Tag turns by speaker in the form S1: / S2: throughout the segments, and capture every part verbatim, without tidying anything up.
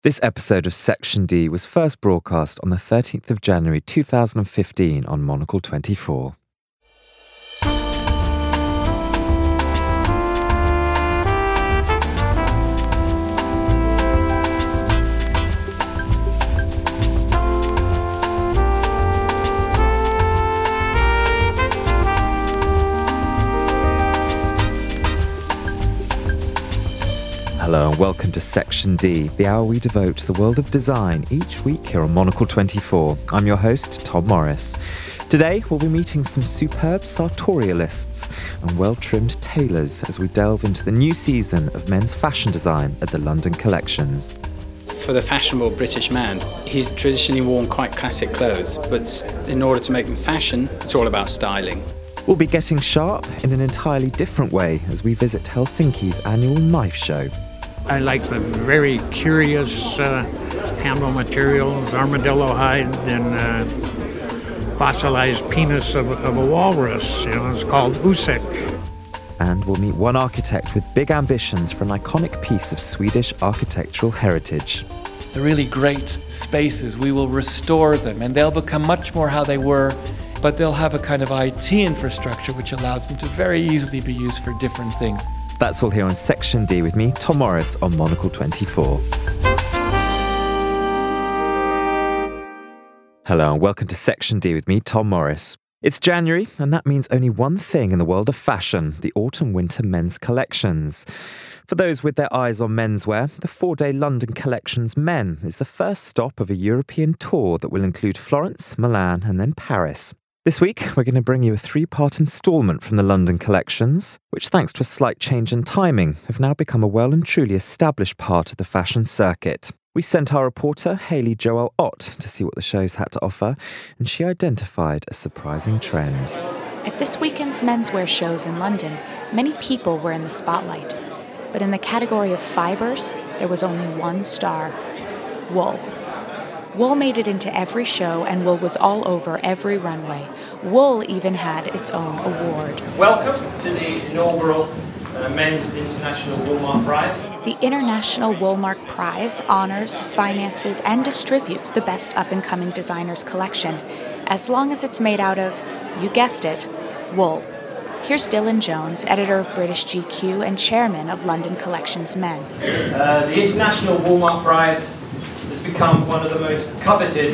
S1: This episode of Section D was first broadcast on the thirteenth of January two thousand fifteen on Monocle twenty-four. Hello and welcome to Section D, the hour we devote to the world of design each week here on Monocle twenty-four. I'm your host, Tom Morris. Today, we'll be meeting some superb sartorialists and well-trimmed tailors as we delve into the new season of men's fashion design at the London Collections.
S2: For the fashionable British man, he's traditionally worn quite classic clothes, but in order to make them fashion, it's all about styling.
S1: We'll be getting sharp in an entirely different way as we visit Helsinki's annual knife show.
S3: I like the very curious uh, handle materials, armadillo hide, and uh, fossilized penis of, of a walrus. You know, it's called Usek.
S1: And we'll meet one architect with big ambitions for an iconic piece of Swedish architectural heritage.
S4: The really great spaces, we will restore them, and they'll become much more how they were, but they'll have a kind of I T infrastructure which allows them to very easily be used for different things.
S1: That's all here on Section D with me, Tom Morris, on Monocle twenty-four. Hello and welcome to Section D with me, Tom Morris. It's January, and that means only one thing in the world of fashion, the autumn-winter men's collections. For those with their eyes on menswear, the four-day London Collections Men is the first stop of a European tour that will include Florence, Milan, and then Paris. This week, we're going to bring you a three-part instalment from the London Collections, which, thanks to a slight change in timing, have now become a well and truly established part of the fashion circuit. We sent our reporter, Hayley Joel Ott, to see what the shows had to offer, and she identified a surprising trend.
S5: At this weekend's menswear shows in London, many people were in the spotlight. But in the category of fibers, there was only one star: wool. Wool made it into every show, and wool was all over every runway. Wool even had its own award.
S6: Welcome to the inaugural uh, Men's International Woolmark Prize.
S5: The International Woolmark Prize honors, finances, and distributes the best up-and-coming designers' collection, as long as it's made out of, you guessed it, wool. Here's Dylan Jones, editor of British G Q and chairman of London Collections Men.
S6: Uh, the International Woolmark Prize has become one of the most coveted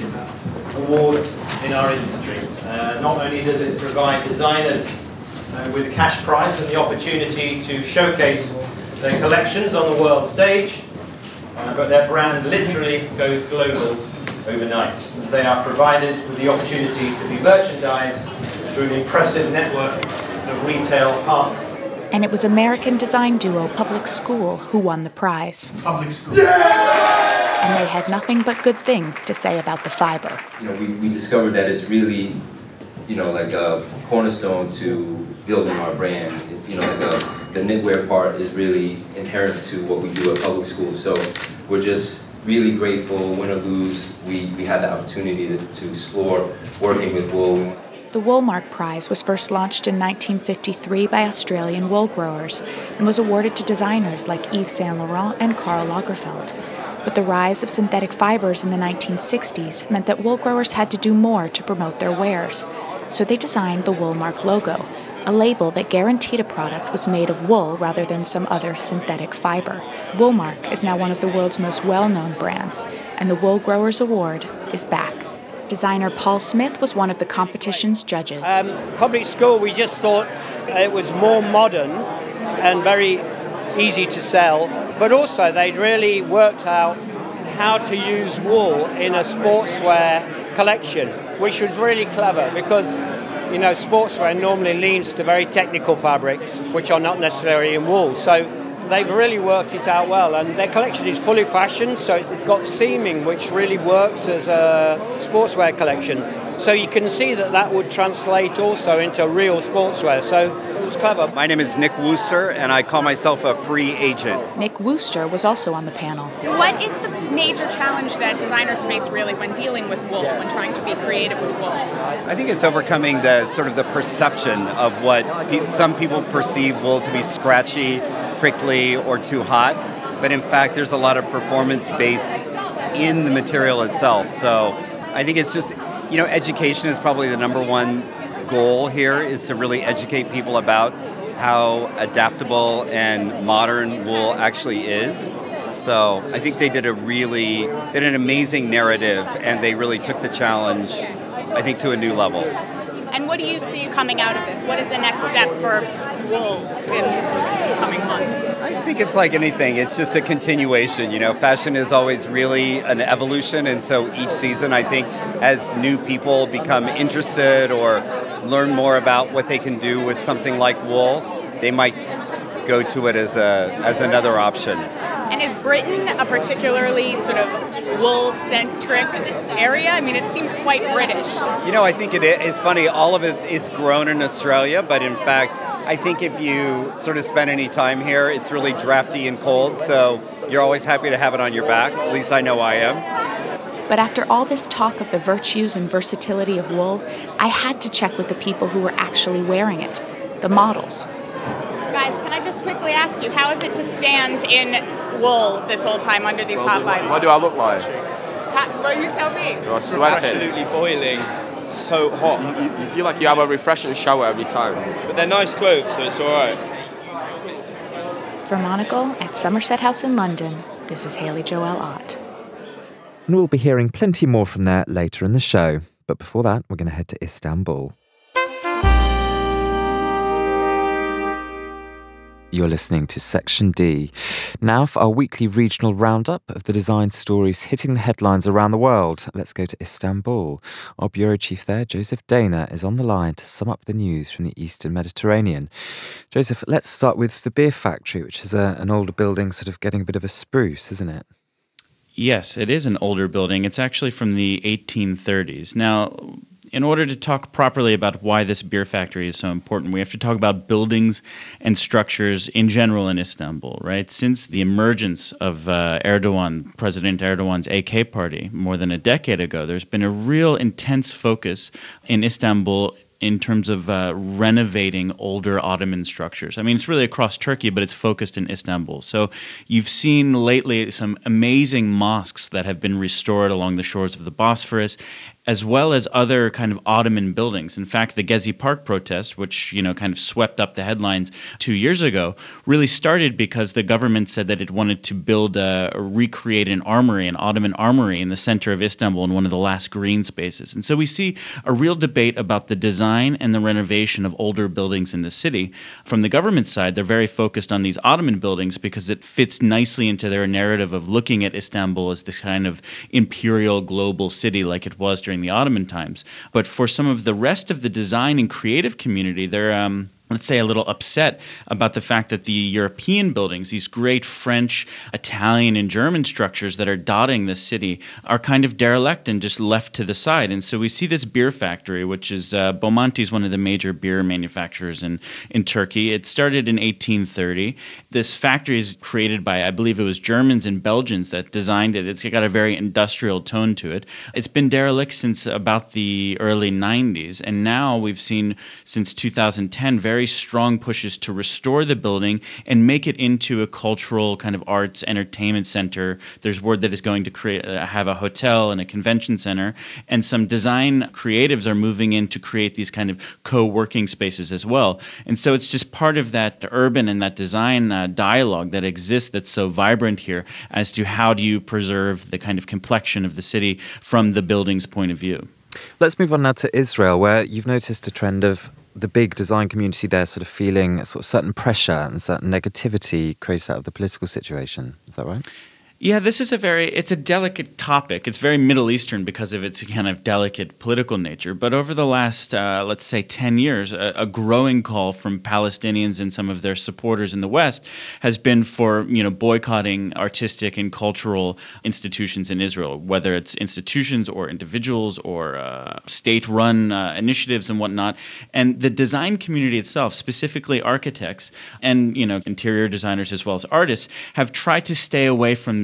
S6: awards in our industry. Uh, not only does it provide designers uh, with a cash prize and the opportunity to showcase their collections on the world stage, uh, but their brand literally goes global overnight. They are provided with the opportunity to be merchandised through an impressive network of retail partners.
S5: And it was American design duo Public School who won the prize.
S7: Public School. Yeah!
S5: And they had nothing but good things to say about the fiber.
S8: You know, we, we discovered that it's really, you know, like a cornerstone to building our brand. You know, like a, the knitwear part is really inherent to what we do at Public School. So we're just really grateful, win or lose, we, we had the opportunity to, to explore working with wool.
S5: The Woolmark Prize was first launched in nineteen fifty-three by Australian wool growers and was awarded to designers like Yves Saint Laurent and Karl Lagerfeld. But the rise of synthetic fibers in the nineteen sixties meant that wool growers had to do more to promote their wares. So they designed the Woolmark logo, a label that guaranteed a product was made of wool rather than some other synthetic fiber. Woolmark is now one of the world's most well-known brands, and the Wool Growers Award is back. Designer Paul Smith was one of the competition's judges.
S9: Um, Public School, we just thought it was more modern and very easy to sell, but also they'd really worked out how to use wool in a sportswear collection, which was really clever because, you know, sportswear normally leans to very technical fabrics, which are not necessarily in wool. So they've really worked it out well, and their collection is fully fashioned, so it's got seaming, which really works as a sportswear collection. So you can see that that would translate also into real sportswear. So it was clever.
S10: My name is Nick Wooster, and I call myself a free agent.
S5: Nick Wooster was also on the panel.
S11: What is the major challenge that designers face really when dealing with wool, when trying to be creative with wool?
S10: I think it's overcoming the sort of the perception of what pe- some people perceive wool to be scratchy, prickly, or too hot. but in fact there's a lot of performance based in the material itself. So I think it's just, you know, education is probably the number one goal here, is to really educate people about how adaptable and modern wool actually is. So I think they did a really, they did an amazing narrative, and they really took the challenge, I think, to a new level.
S11: And what do you see coming out of this? What is the next step for wool in the coming months?
S10: I think it's like anything. It's just a continuation. You know, fashion is always really an evolution, and so each season, I think, as new people become interested or learn more about what they can do with something like wool, they might go to it as a as another option.
S11: And is Britain a particularly sort of wool-centric area? I mean, it seems quite British.
S10: You know, I think it is. It's funny, all of it is grown in Australia, but in fact, I think if you sort of spend any time here, it's really drafty and cold, so you're always happy to have it on your back. At least I know I am.
S5: But after all this talk of the virtues and versatility of wool, I had to check with the people who were actually wearing it, the models.
S11: Guys, can I just quickly ask you, how is it to stand in wool this whole time under these hot lights?
S12: What do I look like?
S11: Ha- well, you tell me.
S12: You're sweating.
S13: Absolutely boiling. So hot.
S12: You, you feel like you have a refreshing shower every time.
S13: But they're nice clothes, so it's all right.
S5: For Monocle at Somerset House in London, this is Haley Joelle Ott.
S1: And we'll be hearing plenty more from there later in the show. But before that, we're going to head to Istanbul. You're listening to Section D. Now for our weekly regional roundup of the design stories hitting the headlines around the world. Let's go to Istanbul. Our bureau chief there, Joseph Dana, is on the line to sum up the news from the Eastern Mediterranean. Joseph, let's start with the beer factory, which is a, an older building sort of getting a bit of a spruce, isn't it?
S14: Yes, it is an older building. It's actually from the eighteen thirties. Now, in order to talk properly about why this beer factory is so important, we have to talk about buildings and structures in general in Istanbul, right? Since the emergence of uh, Erdogan, President Erdogan's A K party, more than a decade ago, there's been a real intense focus in Istanbul in terms of uh, renovating older Ottoman structures. I mean, it's really across Turkey, but it's focused in Istanbul. So you've seen lately some amazing mosques that have been restored along the shores of the Bosphorus, as well as other kind of Ottoman buildings. In fact, the Gezi Park protest, which, you know, kind of swept up the headlines two years ago, really started because the government said that it wanted to build a, or recreate an armory, an Ottoman armory in the center of Istanbul in one of the last green spaces. And so we see a real debate about the design and the renovation of older buildings in the city. From the government side, they're very focused on these Ottoman buildings because it fits nicely into their narrative of looking at Istanbul as this kind of imperial global city like it was during the Ottoman times. But for some of the rest of the design and creative community, they're um, let's say a little upset about the fact that the European buildings, these great French, Italian, and German structures that are dotting the city, are kind of derelict and just left to the side. And so we see this beer factory, which is uh, Bomonti is one of the major beer manufacturers in, in Turkey. It started in eighteen thirty. This factory is created by, I believe it was Germans and Belgians that designed it. It's got a very industrial tone to it. It's been derelict since about the early nineties. And now we've seen, since two thousand ten, very very strong pushes to restore the building and make it into a cultural kind of arts entertainment center. There's word that it's going to create uh, have a hotel and a convention center, and some design creatives are moving in to create these kind of co-working spaces as well. And so it's just part of that urban and that design uh, dialogue that exists that's so vibrant here as to how do you preserve the kind of complexion of the city from the building's point of view.
S1: Let's move on now to Israel, where you've noticed a trend of the big design community there sort of feeling sort of certain pressure and certain negativity created out of the political situation. Is that right?
S14: Yeah, this is a very, it's a delicate topic. It's very Middle Eastern because of its kind of delicate political nature. But over the last, uh, let's say, ten years, a, a growing call from Palestinians and some of their supporters in the West has been for, you know, boycotting artistic and cultural institutions in Israel, whether it's institutions or individuals or uh, state-run uh, initiatives and whatnot. And the design community itself, specifically architects and, you know, interior designers as well as artists, have tried to stay away from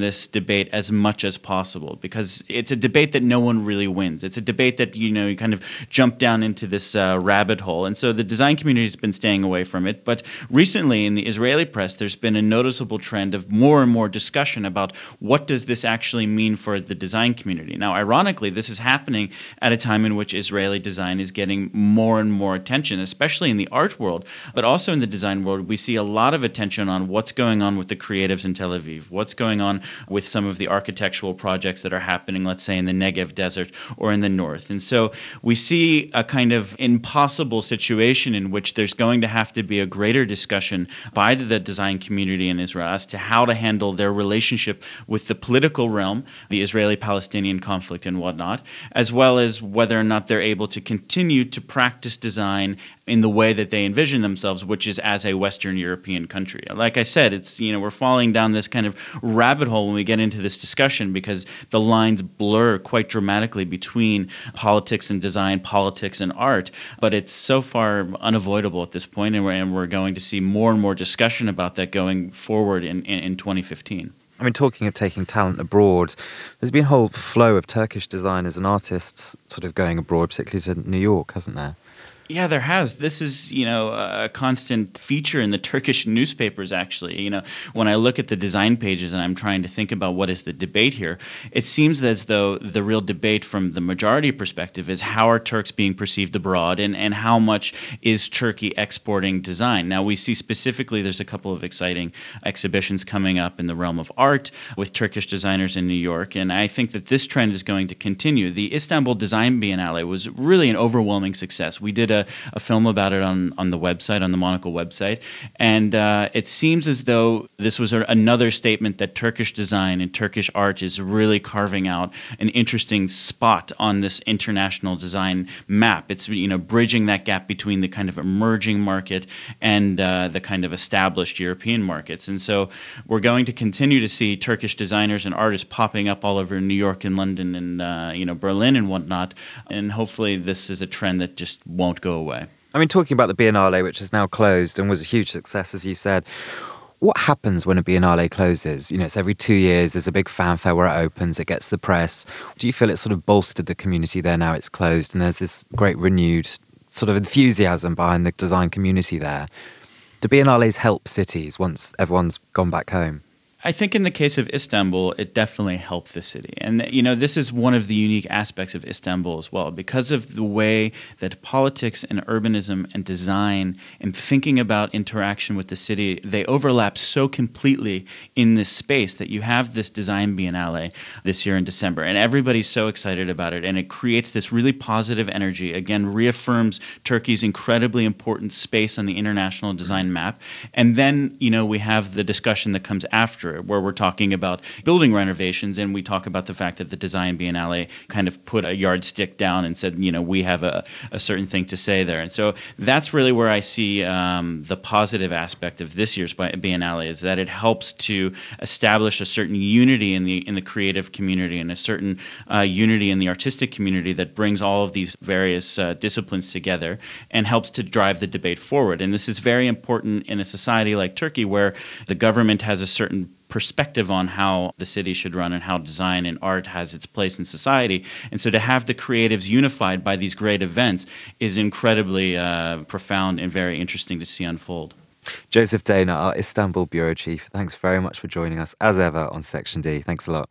S14: this debate as much as possible, because it's a debate that no one really wins. It's a debate that, you know, you kind of jump down into this uh, rabbit hole. And so the design community has been staying away from it. But recently in the Israeli press, there's been a noticeable trend of more and more discussion about what does this actually mean for the design community. Now, ironically, this is happening at a time in which Israeli design is getting more and more attention, especially in the art world, but also in the design world. We see a lot of attention on what's going on with the creatives in Tel Aviv, what's going on with some of the architectural projects that are happening, let's say, in the Negev desert or in the north. And so we see a kind of impossible situation in which there's going to have to be a greater discussion by the design community in Israel as to how to handle their relationship with the political realm, the Israeli-Palestinian conflict and whatnot, as well as whether or not they're able to continue to practice design in the way that they envision themselves, which is as a Western European country. Like I said, it's, you know, we're falling down this kind of rabbit hole when we get into this discussion, because the lines blur quite dramatically between politics and design, politics and art. But it's so far unavoidable at this point, and we're, and we're going to see more and more discussion about that going forward in, in, in twenty fifteen.
S1: I mean, talking of taking talent abroad, there's been a whole flow of Turkish designers and artists sort of going abroad, particularly to New York, hasn't there?
S14: Yeah, there has. This is, you know, a constant feature in the Turkish newspapers, actually. You know, when I look at the design pages and I'm trying to think about what is the debate here, it seems as though the real debate from the majority perspective is how are Turks being perceived abroad, and, and how much is Turkey exporting design. Now, we see specifically there's a couple of exciting exhibitions coming up in the realm of art with Turkish designers in New York, and I think that this trend is going to continue. The Istanbul Design Biennale was really an overwhelming success. We did a, a film about it on, on the website, on the Monocle website. And uh, it seems as though this was a, another statement that Turkish design and Turkish art is really carving out an interesting spot on this international design map. It's, you know, bridging that gap between the kind of emerging market and uh, the kind of established European markets. And so we're going to continue to see Turkish designers and artists popping up all over New York and London and, uh, you know, Berlin and whatnot. And hopefully this is a trend that just won't go away.
S1: I mean, talking about the Biennale, which is now closed and was a huge success, as you said, what happens when a Biennale closes? You know, it's every two years, there's a big fanfare where it opens, it gets the press. Do you feel it sort of bolstered the community there now it's closed, and there's this great renewed sort of enthusiasm behind the design community there? Do Biennales help cities once everyone's gone back home?
S14: I think in the case of Istanbul, it definitely helped the city. And, you know, this is one of the unique aspects of Istanbul as well, because of the way that politics and urbanism and design and thinking about interaction with the city, they overlap so completely in this space that you have this design biennale this year in December. And everybody's so excited about it. And it creates this really positive energy, again, reaffirms Turkey's incredibly important space on the international design map. And then, you know, we have the discussion that comes after, where we're talking about building renovations, and we talk about the fact that the Design Biennale kind of put a yardstick down and said, you know, we have a, a certain thing to say there. And so that's really where I see um, the positive aspect of this year's Biennale, is that it helps to establish a certain unity in the in the creative community and a certain uh, unity in the artistic community that brings all of these various uh, disciplines together and helps to drive the debate forward. And this is very important in a society like Turkey, where the government has a certain perspective on how the city should run and how design and art has its place in society. And so to have the creatives unified by these great events is incredibly uh, profound and very interesting to see unfold.
S1: Joseph Dana, our Istanbul Bureau Chief, thanks very much for joining us, as ever, on Section D. Thanks a lot.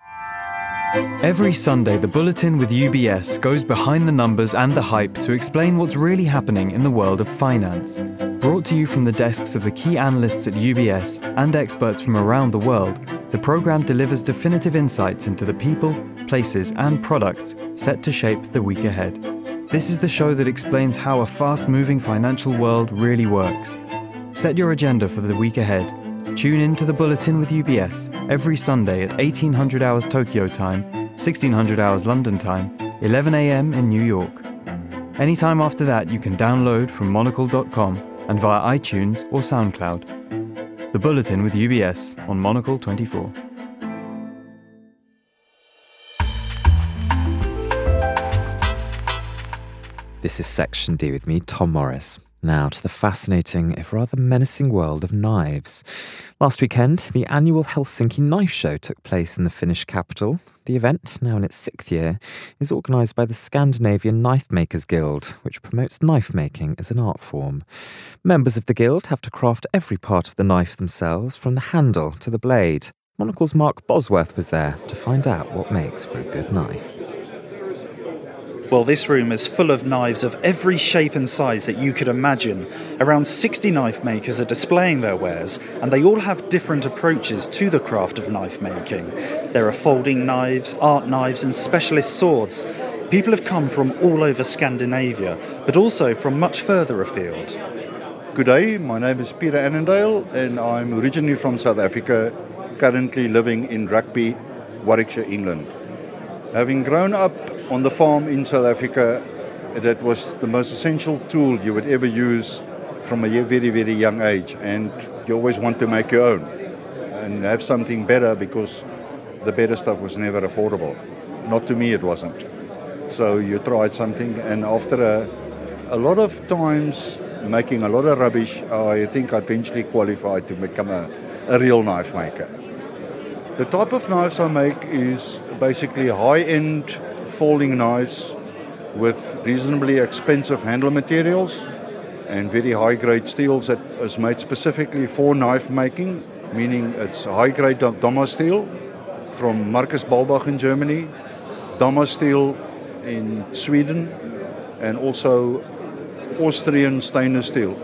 S15: Every Sunday, the Bulletin with U B S goes behind the numbers and the hype to explain what's really happening in the world of finance. Brought to you from the desks of the key analysts at U B S and experts from around the world, the programme delivers definitive insights into the people, places and products set to shape the week ahead. This is the show that explains how a fast-moving financial world really works. Set your agenda for the week ahead. Tune in to the Bulletin with U B S every Sunday at eighteen hundred hours Tokyo time, sixteen hundred hours London time, eleven a.m. in New York. Anytime after that, you can download from monocle dot com and via iTunes or SoundCloud. The Bulletin with U B S on Monocle twenty-four.
S1: This is Section D with me, Tom Morris. Now to the fascinating, if rather menacing world of knives. Last weekend, the annual Helsinki Knife Show took place in the Finnish capital. The event, now in its sixth year, is organised by the Scandinavian Knife Makers Guild, which promotes knife making as an art form. Members of the guild have to craft every part of the knife themselves, from the handle to the blade. Monocle's Mark Bosworth was there to find out what makes for a good knife.
S16: Well, this room is full of knives of every shape and size that you could imagine. Around sixty knife makers are displaying their wares, and they all have different approaches to the craft of knife making. There are folding knives, art knives, and specialist swords. People have come from all over Scandinavia, but also from much further afield.
S17: Good day, my name is Peter Annandale, and I'm originally from South Africa, currently living in Rugby, Warwickshire, England. Having grown up on the farm in South Africa, that was the most essential tool you would ever use from a very, very young age. And you always want to make your own and have something better, because the better stuff was never affordable. Not to me, it wasn't. So you tried something, and after a, a lot of times making a lot of rubbish, I think I eventually qualified to become a, a real knife maker. The type of knives I make is basically high-end folding knives with reasonably expensive handle materials and very high-grade steels that is made specifically for knife making, meaning it's high-grade Damma steel from Marcus Balbach in Germany, Damma steel in Sweden, and also Austrian stainless steel.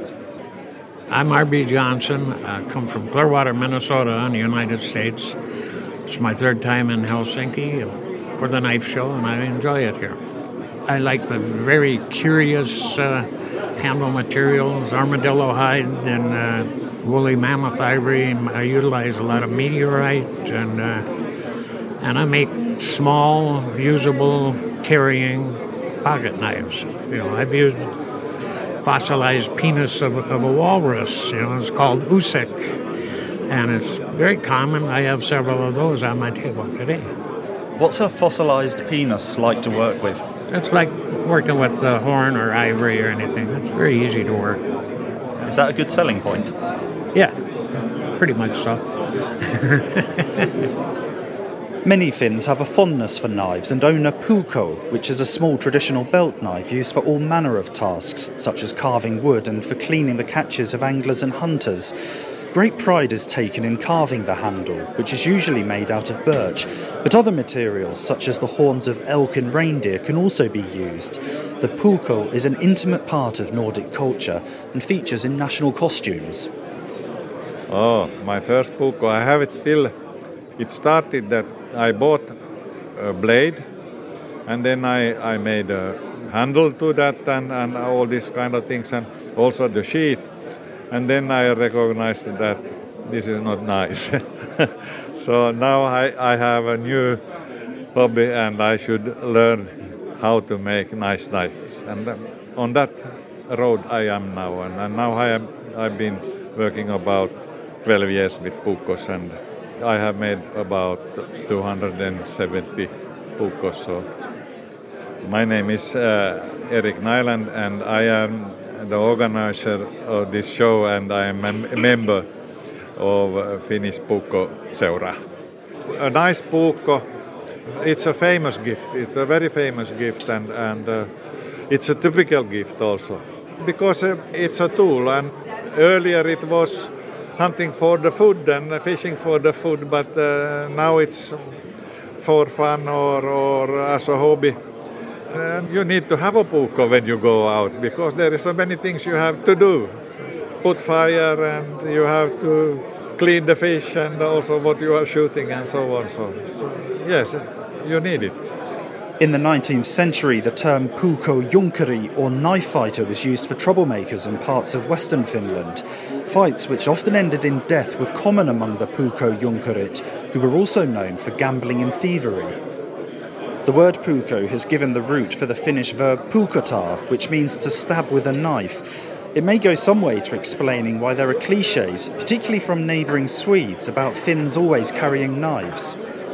S3: I'm R B Johnson. I come from Clearwater, Minnesota in the United States. It's my third time in Helsinki for the knife show, and I enjoy it here. I like the very curious uh, handle materials, armadillo hide and uh, woolly mammoth ivory. I utilize a lot of meteorite, and uh, and I make small, usable, carrying pocket knives. You know, I've used fossilized penis of, of a walrus. You know, it's called Usek, and it's very common. I have several of those on my table today.
S16: What's a fossilized penis like to work with?
S3: It's like working with the horn or ivory or anything. It's very easy to work.
S16: Is that a good selling point?
S3: Yeah, pretty much so.
S16: Many Finns have a fondness for knives and own a puukko, which is a small traditional belt knife used for all manner of tasks, such as carving wood and for cleaning the catches of anglers and hunters. Great pride is taken in carving the handle, which is usually made out of birch, but other materials, such as the horns of elk and reindeer, can also be used. The puukko is an intimate part of Nordic culture and features in national costumes.
S18: Oh, my first puukko, I have it still. It started that I bought a blade, and then I, I made a handle to that, and, and all these kind of things, and also the sheath. And then I recognized that this is not nice. So now I, I have a new hobby, and I should learn how to make nice knives. And on that road I am now. And, and now I am, I've been working about twelve years with puukkos, and I have made about two hundred seventy puukkos. So my name is uh, Erik Nyland, and I am the organizer of this show, and I am a member of Finnish Puukko Seura. A nice puukko, it's a famous gift. It's a very famous gift, and, and uh, it's a typical gift also, because uh, it's a tool. And earlier it was hunting for the food and fishing for the food, but uh, now it's for fun or, or as a hobby. And you need to have a puukko when you go out, because there are so many things you have to do. Put fire, and you have to clean the fish, and also what you are shooting, and so on. So, so yes, you need it.
S16: In the nineteenth century, the term puukko junkari, or knife fighter, was used for troublemakers in parts of western Finland. Fights which often ended in death were common among the puukko junkarit, who were also known for gambling and thievery. The word puukko has given the root for the Finnish verb puukottaa, which means to stab with a knife. It may go some way to explaining why there are clichés, particularly from neighbouring Swedes, about Finns always carrying knives.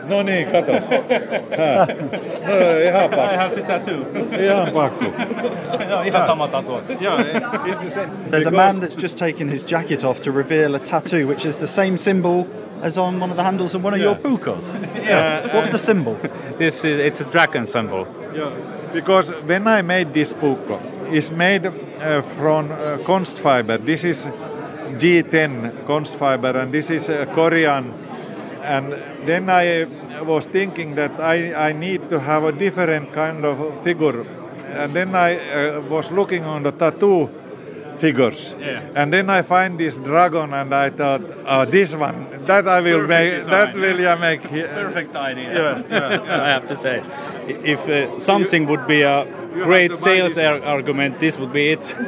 S18: No niin, kato. Hää. No ihan pakko.
S19: I have the tattoo.
S18: Ihan pakko.
S19: No, ihan sama tattoo.
S18: Yeah, it's the same.
S16: There's a man that's just taken his jacket off to reveal a tattoo, which is the same symbol as on one of the handles of one of
S18: Yeah.
S16: your puukos.
S19: Yeah.
S16: What's the symbol?
S19: This is it's a dragon symbol.
S18: Yeah, because when I made this puukko, it's made uh, from uh, Konstfiber. This is G ten Konstfiber, and this is uh, Korean. And then I was thinking that I, I need to have a different kind of figure. And then I uh, was looking on the tattoo figures.
S19: Yeah.
S18: And then I find this dragon, and I thought, oh, this one, that I will
S19: Perfect
S18: make,
S19: design.
S18: that will yeah, make.
S19: Perfect idea.
S18: Yeah, yeah, yeah.
S19: I have to say, if uh, something would be a
S18: you
S19: great
S18: have to buy
S19: sales
S18: this
S19: ar- argument, this would be it.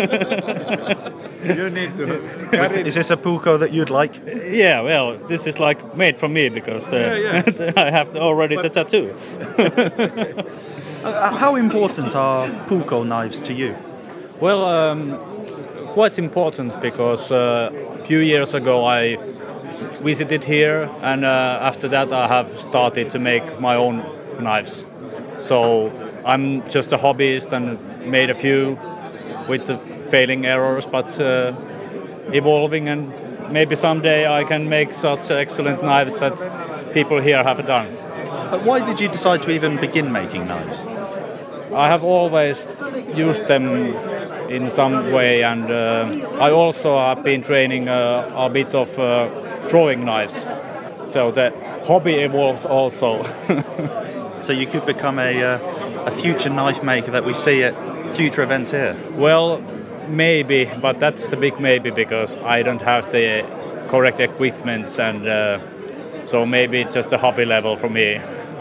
S18: You need to carry.
S16: Is this a puuko that you'd like?
S19: Yeah, well, this is like made for me because uh,
S18: Yeah,
S19: I have already the tattoo.
S16: Uh, how important are puuko knives to you?
S19: Well, um, quite important because uh, a few years ago I visited here, and uh, after that I have started to make my own knives. So I'm just a hobbyist and made a few with the failing errors, but uh, evolving, and maybe someday I can make such excellent knives that people here have done.
S16: But why did you decide to even begin making knives?
S19: I have always used them in some way, and uh, I also have been training uh, a bit of uh, drawing knives. So the hobby evolves also.
S16: So you could become a, uh, a future knife maker that we see at future events here?
S19: Well, maybe, but that's a big maybe because I don't have the correct equipment, and uh, so maybe just a hobby level for me.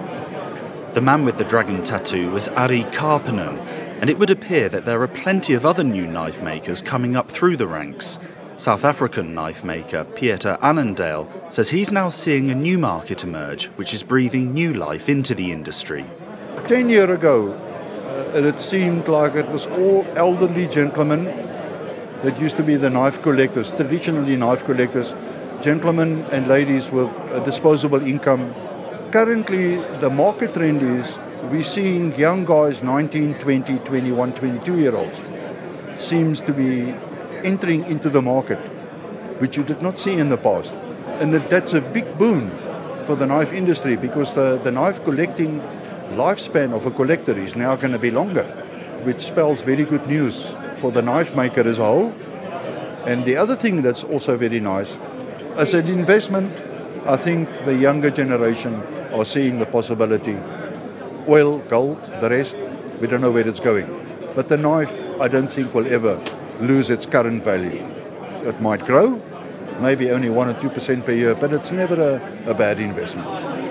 S16: The man with the dragon tattoo was Ari Karpinen, and it would appear that there are plenty of other new knife makers coming up through the ranks. South African knife maker Pieter Annandale says he's now seeing a new market emerge, which is breathing new life into the industry.
S17: Ten years ago, uh, it seemed like it was all elderly gentlemen that used to be the knife collectors, traditionally knife collectors, gentlemen and ladies with a disposable income. Currently, the market trend is we're seeing young guys, nineteen, twenty, twenty-one, twenty-two year olds, seems to be entering into the market, which you did not see in the past. And that, that's a big boon for the knife industry because the, the knife collecting lifespan of a collector is now going to be longer, which spells very good news for the knife maker as a whole. And the other thing that's also very nice, as an investment, I think the younger generation are seeing the possibility. Oil, gold, the rest, we don't know where it's going. But the knife, I don't think will ever lose its current value. It might grow, maybe only one or two percent per year, but it's never a, a bad investment.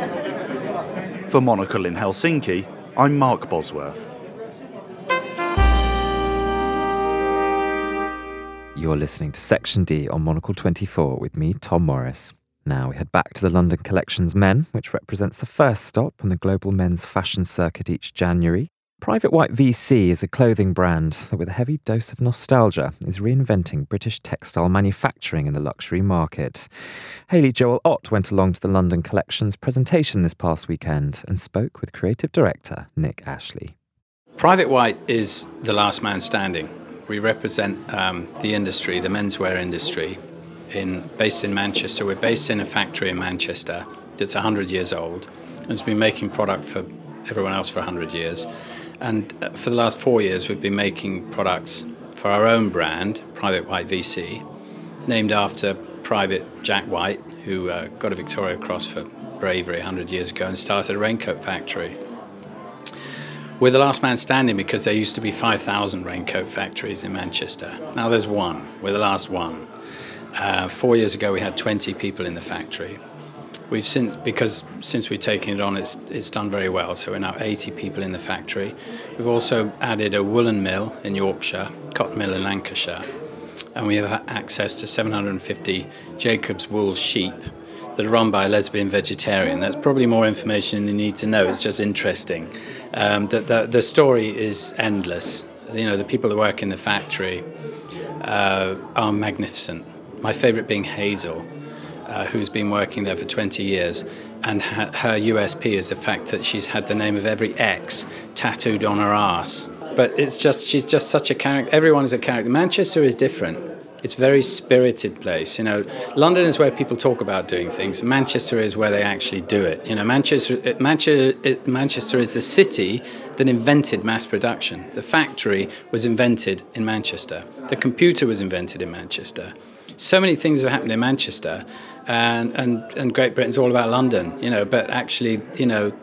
S16: For Monocle in Helsinki, I'm Mark Bosworth.
S1: You're listening to Section D on Monocle twenty-four with me, Tom Morris. Now we head back to the London Collections Men, which represents the first stop on the global men's fashion circuit each January. Private White V C is a clothing brand that, with a heavy dose of nostalgia, is reinventing British textile manufacturing in the luxury market. Hayley Joel Ott went along to the London Collections presentation this past weekend and spoke with creative director Nick Ashley.
S2: Private White is the last man standing. We represent um, the industry, the menswear industry, in based in Manchester. We're based in a factory in Manchester that's one hundred years old and it's been making product for everyone else for one hundred years. And for the last four years, we've been making products for our own brand, Private White V C, named after Private Jack White, who uh, got a Victoria Cross for bravery one hundred years ago and started a raincoat factory. We're the last man standing because there used to be five thousand raincoat factories in Manchester. Now there's one. We're the last one. Uh, four years ago, we had twenty people in the factory. We've since, because since we've taken it on, it's it's done very well. So we're now eighty people in the factory. We've also added a woolen mill in Yorkshire, cotton mill in Lancashire, and we have access to seven hundred fifty Jacob's wool sheep that are run by a lesbian vegetarian. That's probably more information than you need to know. It's just interesting. Um, the, the the story is endless. You know, the people that work in the factory uh, are magnificent. My favourite being Hazel, uh, who's been working there for twenty years. and her, her U S P is the fact that she's had the name of every ex tattooed on her arse. But it's just, she's just such a character. Everyone is a character. Manchester is different. It's a very spirited place. You know, London is where people talk about doing things. Manchester is where they actually do it. You know, Manchester, Manchester, Manchester is the city that invented mass production. The factory was invented in Manchester. The computer was invented in Manchester. So many things have happened in Manchester, and and, and Great Britain's all about London. You know, but actually, you know,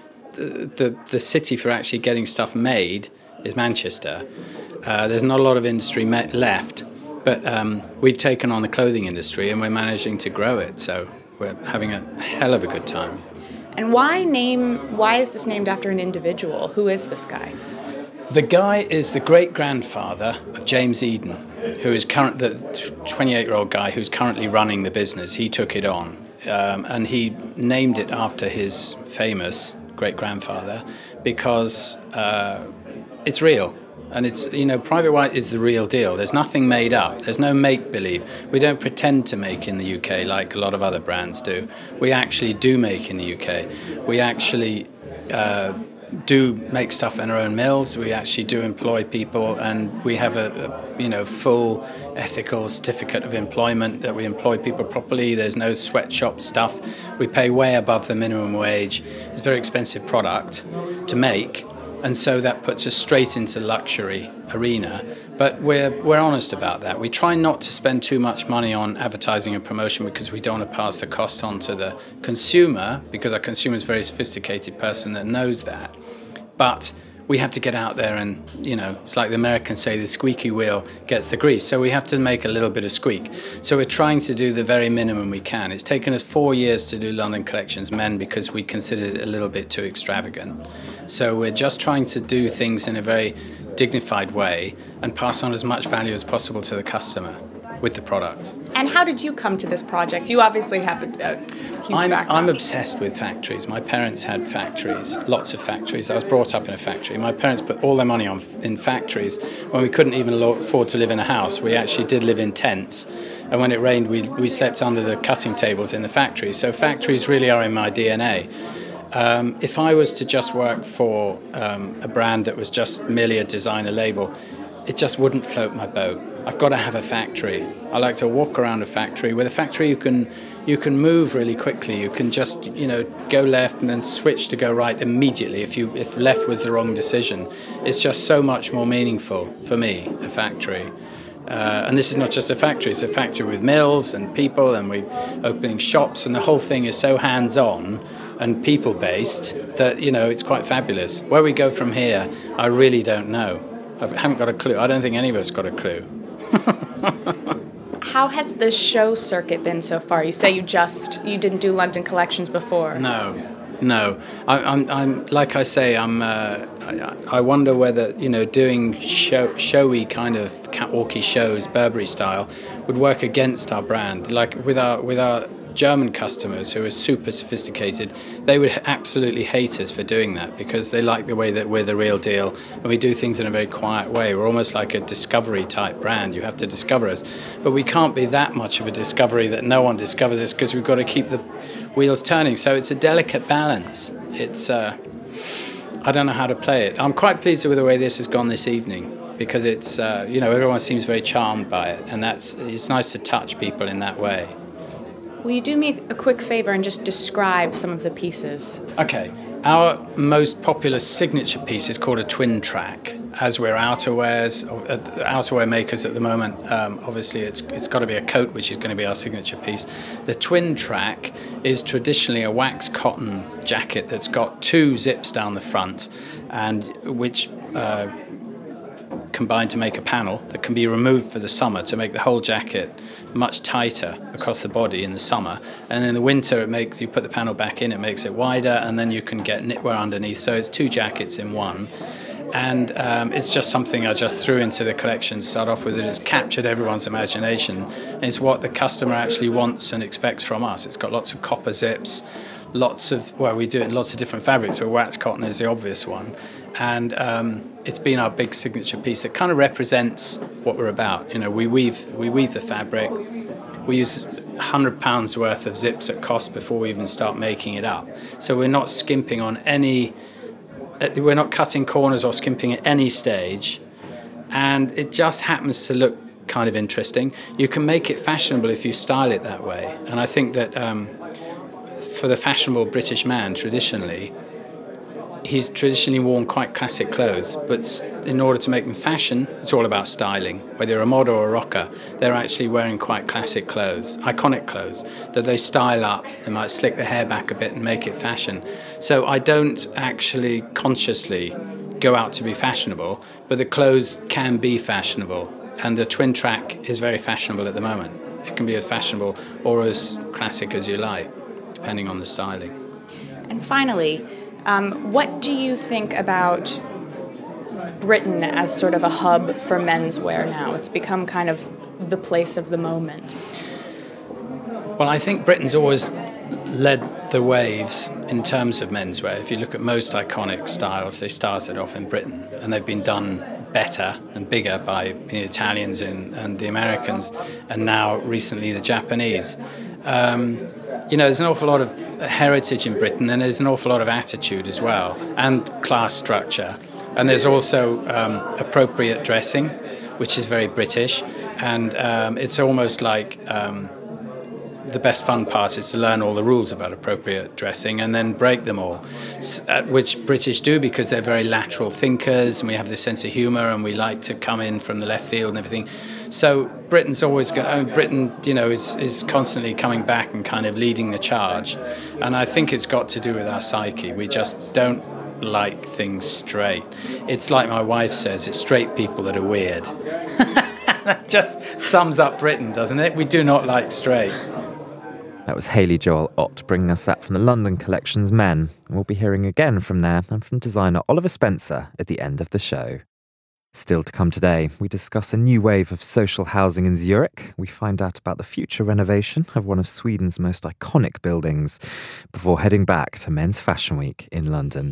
S2: the the, the city for actually getting stuff made is Manchester. Uh, there's not a lot of industry me- left. But um, we've taken on the clothing industry and we're managing to grow it, so we're having a hell of a good time.
S5: And why name? Why is this named after an individual? Who is this guy?
S2: The guy is the great-grandfather of James Eden, who is current the twenty-eight-year-old guy who's currently running the business. He took it on, um, and he named it after his famous great-grandfather because uh, it's real. And it's, you know, Private White is the real deal. There's nothing made up. There's no make-believe. We don't pretend to make in the U K like a lot of other brands do. We actually do make in the U K. We actually uh, do make stuff in our own mills. We actually do employ people, and we have a, a, you know, full ethical certificate of employment that we employ people properly. There's no sweatshop stuff. We pay way above the minimum wage. It's a very expensive product to make. And so that puts us straight into the luxury arena. But we're we're honest about that. We try not to spend too much money on advertising and promotion because we don't want to pass the cost on to the consumer, because our consumer is a very sophisticated person that knows that. But we have to get out there and, you know, it's like the Americans say, the squeaky wheel gets the grease. So we have to make a little bit of squeak. So we're trying to do the very minimum we can. It's taken us four years to do London Collections Men because we considered it a little bit too extravagant. So we're just trying to do things in a very dignified way and pass on as much value as possible to the customer with the product.
S5: And how did you come to this project? You obviously have a, a huge
S2: I'm,
S5: background.
S2: I'm obsessed with factories. My parents had factories, lots of factories. I was brought up in a factory. My parents put all their money on in factories when we couldn't even afford to live in a house. We actually did live in tents. And when it rained, we we slept under the cutting tables in the factories. So factories really are in my D N A. Um, if I was to just work for um, a brand that was just merely a designer label, it just wouldn't float my boat. I've got to have a factory. I like to walk around a factory. With a factory, you can you can move really quickly. You can just, you know, go left and then switch to go right immediately. If you if left was the wrong decision, it's just so much more meaningful for me. A factory. Uh, and this is not just a factory, it's a factory with mills and people, and we're opening shops, and the whole thing is so hands-on and people-based that, you know, it's quite fabulous. Where we go from here, I really don't know. I haven't got a clue. I don't think any of us got a clue.
S5: How has the show circuit been so far? You say you just, you didn't do London Collections before.
S2: No, no. I, I'm, I'm, like I say, I'm, uh, I, I wonder whether, you know, doing show, showy kind of catwalky shows, Burberry style, would work against our brand. Like with our, with our German customers who are super sophisticated, they would absolutely hate us for doing that because they like the way that we're the real deal and we do things in a very quiet way. We're almost like a discovery type brand. You have to discover us. But we can't be that much of a discovery that no one discovers us because we've got to keep the wheels turning. So it's a delicate balance. It's, uh, I don't know how to play it. I'm quite pleased with the way this has gone this evening because it's, uh, you know, everyone seems very charmed by it, and that's, it's nice to touch people in that way.
S5: Will you do me a quick favor and just describe some of the pieces?
S2: Okay. Our most popular signature piece is called a twin track. As we're outerwears, uh, outerwear makers at the moment, um, obviously it's it's got to be a coat, which is going to be our signature piece. The twin track is traditionally a wax cotton jacket that's got two zips down the front, and which uh, combine to make a panel that can be removed for the summer to make the whole jacket much tighter across the body in the summer, and in the winter it makes you put the panel back in, it makes it wider, and then you can get knitwear underneath, so it's two jackets in one. And um, it's just something I just threw into the collection to start off with. It has captured everyone's imagination, and it's what the customer actually wants and expects from us. It's got lots of copper zips, lots of, well, we do it in lots of different fabrics, but wax cotton is the obvious one. And um, it's been our big signature piece that kind of represents what we're about. You know, we weave we weave the fabric. We use one hundred pounds worth of zips at cost before we even start making it up. So we're not skimping on any, we're not cutting corners or skimping at any stage. And it just happens to look kind of interesting. You can make it fashionable if you style it that way. And I think that um, for the fashionable British man, traditionally, he's traditionally worn quite classic clothes, but in order to make them fashion, it's all about styling. Whether you're a model or a rocker, they're actually wearing quite classic clothes, iconic clothes, that they style up. They might slick the hair back a bit and make it fashion. So I don't actually consciously go out to be fashionable, but the clothes can be fashionable. And the twin track is very fashionable at the moment. It can be as fashionable or as classic as you like, depending on the styling.
S5: And finally, Um, what do you think about Britain as sort of a hub for menswear now? It's become kind of the place of the moment.
S2: Well, I think Britain's always led the waves in terms of menswear. If you look at most iconic styles, they started off in Britain, and they've been done better and bigger by the Italians and, and the Americans, and now recently the Japanese. Um, you know, there's an awful lot of heritage in Britain, and there's an awful lot of attitude as well, and class structure. And there's also um, appropriate dressing, which is very British, and um, it's almost like um, the best fun part is to learn all the rules about appropriate dressing and then break them all, which British do because they're very lateral thinkers, and we have this sense of humour, and we like to come in from the left field and everything. So Britain's always going. I mean, Britain, you know, is is constantly coming back and kind of leading the charge, and I think it's got to do with our psyche. We just don't like things straight. It's like my wife says, it's straight people that are weird. That just sums up Britain, doesn't it? We do not like straight.
S1: That was Hayley Joel Ott bringing us that from the London Collection's Men. And we'll be hearing again from there and from designer Oliver Spencer at the end of the show. Still to come today, we discuss a new wave of social housing in Zurich. We find out about the future renovation of one of Sweden's most iconic buildings before heading back to Men's Fashion Week in London.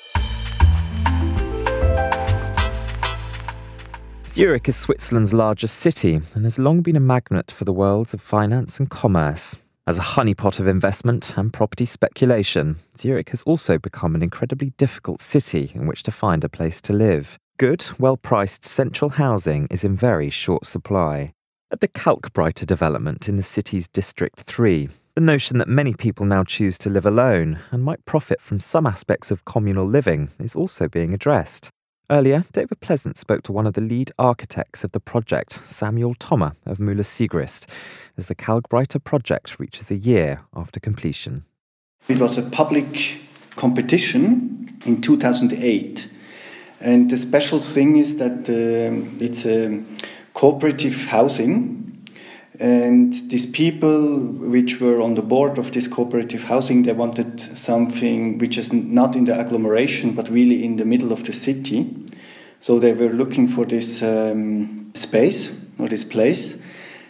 S1: Zurich is Switzerland's largest city and has long been a magnet for the worlds of finance and commerce. As a honeypot of investment and property speculation, Zurich has also become an incredibly difficult city in which to find a place to live. Good, well-priced central housing is in very short supply. At the Kalkbreite development in the city's District three, the notion that many people now choose to live alone and might profit from some aspects of communal living is also being addressed. Earlier, David Pleasant spoke to one of the lead architects of the project, Samuel Thommer of Müller Sigrist, as the Kalkbreite project reaches a year after completion.
S20: It was a public competition in two thousand eight. And the special thing is that uh, it's a cooperative housing, and these people which were on the board of this cooperative housing, they wanted something which is not in the agglomeration but really in the middle of the city. So they were looking for this um, space or this place,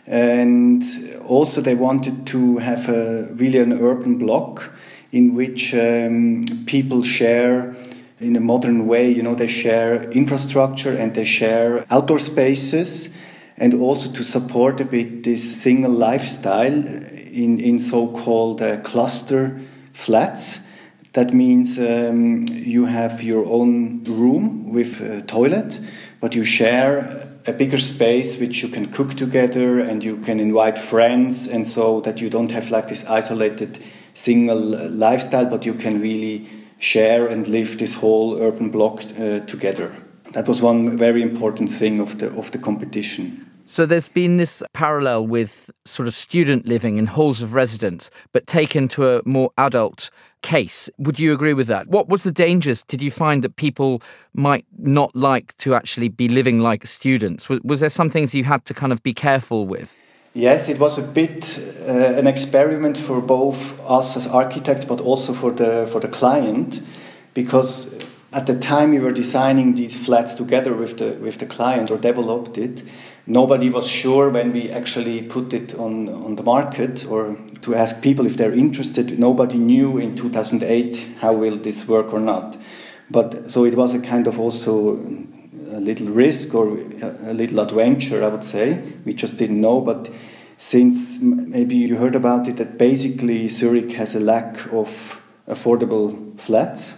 S20: and also they wanted to have a really an urban block in which um, people share in a modern way. You know, they share infrastructure and they share outdoor spaces, and also to support a bit this single lifestyle in, in so-called uh, cluster flats. That means um, you have your own room with a toilet, but you share a bigger space which you can cook together and you can invite friends, and so that you don't have like this isolated single lifestyle, but you can really share and live this whole urban block uh, together. That was one very important thing of the of the competition.
S21: So there's been this parallel with sort of student living in halls of residence, but taken to a more adult case. Would you agree with that? What was the dangers? Did you find that people might not like to actually be living like students? Was, was there some things you had to kind of be careful with?
S20: Yes, it was a bit uh, an experiment for both us as architects, but also for the for the client, because at the time we were designing these flats together with the with the client or developed it, nobody was sure when we actually put it on on the market or to ask people if they're interested. Nobody knew in two thousand eight how will this work or not. But so it was a kind of also a little risk or a little adventure, I would say. We just didn't know, but since maybe you heard about it, that basically Zurich has a lack of affordable flats.